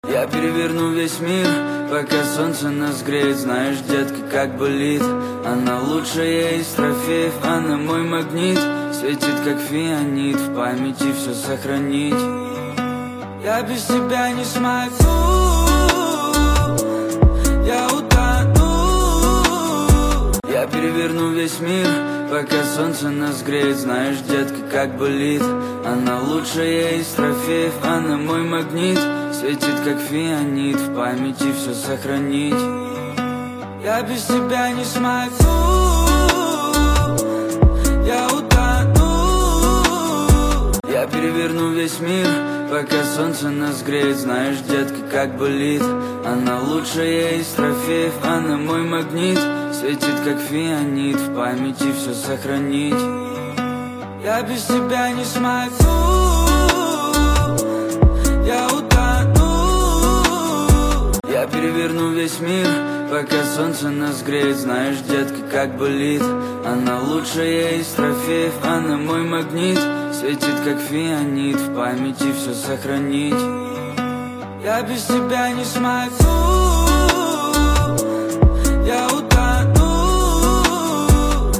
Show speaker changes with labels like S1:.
S1: Я переверну весь мир, пока солнце нас греет. Знаешь, детка, как болит. Она лучшая из трофеев, она мой магнит. Светит, как фианит, в памяти все сохранить. Я без тебя не смогу, я утону. Я переверну весь мир, пока солнце нас греет. Знаешь, детка, как болит. Она лучшая из трофеев, она мой магнит. Светит, как фианит, в памяти все сохранить. Я без тебя не смогу, я утону. Я переверну весь мир, пока солнце нас греет. Знаешь, детка, как болит. Она лучшая из трофеев, она мой магнит. Светит, как фианит, в памяти все сохранить. Я без тебя не смогу, я утону. Я переверну весь мир, пока солнце нас греет. Знаешь, детка, как болит. Она лучшая из трофеев, она мой магнит. Светит, как фианит, в памяти все сохранить. Я без тебя не смогу.